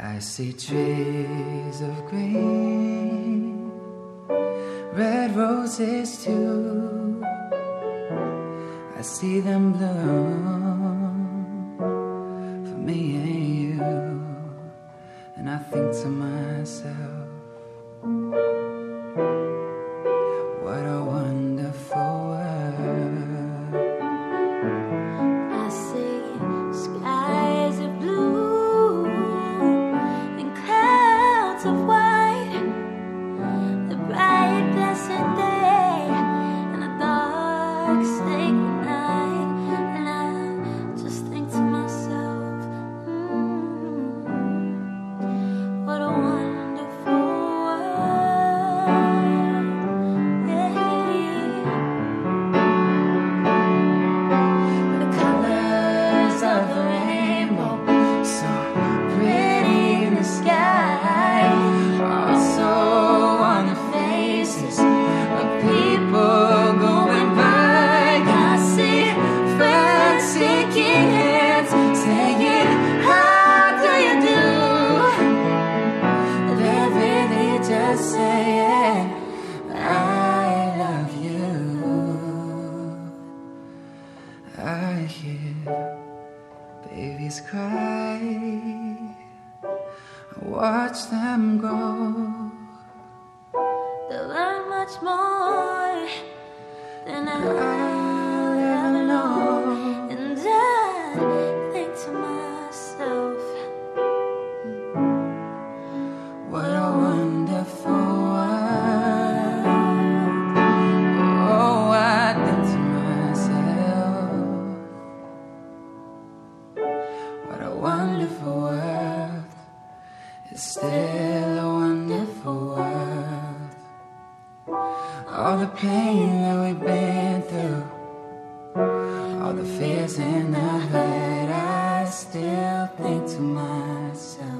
I see trees of green, red roses too. I see them bloom for me and you, and I think to myself, what a wonderful world. I see skies of blue and clouds of white, the bright blessed day and the dark sacred night, and I just think to myself, what a wonderful world. Yeah. The colors of the rainbow, So pretty in the sky, also on the faces of people going by. I see friends shaking hands, saying, how do you do? They're really just saying, I love you. I hear babies cry, I watch them grow. they learn much more than I'll ever know. And I think to myself, What a wonderful world. Oh, I think to myself, what a wonderful world. It's still a wonderful world. All the pain that we've been through, all the fears in our head, I still think to myself,